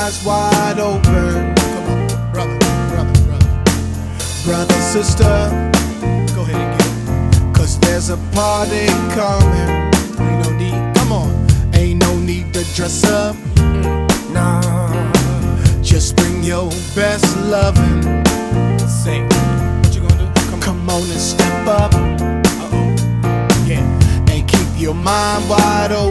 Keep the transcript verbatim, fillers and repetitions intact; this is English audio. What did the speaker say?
eyes wide open. Come on, brother, brother, brother. Brother, sister, Go ahead and get it. cause there's a party coming. Ain't no need. Come on. Ain't no need to dress up, nah. Just bring your best loving. Say, what you gonna do? Come on. Come on and step up Uh oh. Yeah. and keep your mind wide open.